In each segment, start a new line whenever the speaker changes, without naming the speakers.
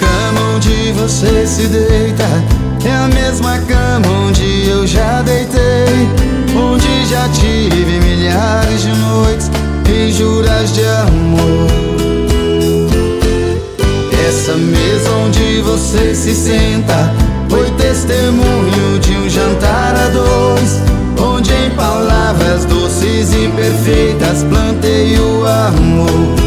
cama onde você se deita é a mesma cama onde eu já deitei, onde já tive milhares de noites e juras de amor. Essa mesa onde você se senta foi testemunho de um jantar a dois, onde em palavras doces e perfeitas plantei o amor.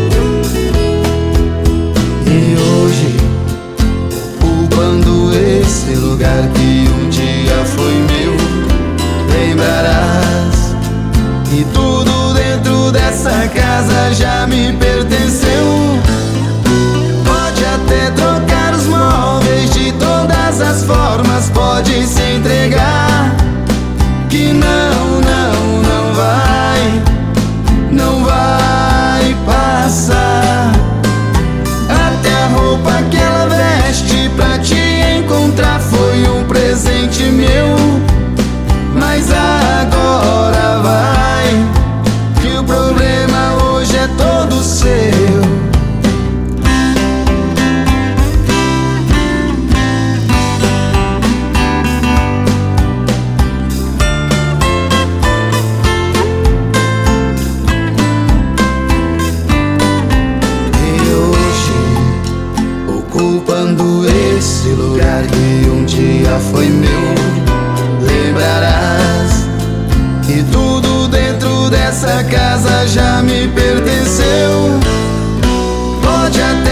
E hoje, ocupando esse lugar que um dia foi meu, lembrarás que tudo dentro dessa casa já me pertenceu. Pode até trocar os móveis de todas as formas, pode se entregar, que não vai passar. Até a roupa que ela veste pra te encontrar foi um presente meu, mas agora vai, que o problema hoje é todo seu. Ocupando esse lugar que um dia foi meu, lembrarás que tudo dentro dessa casa já me pertenceu. Pode até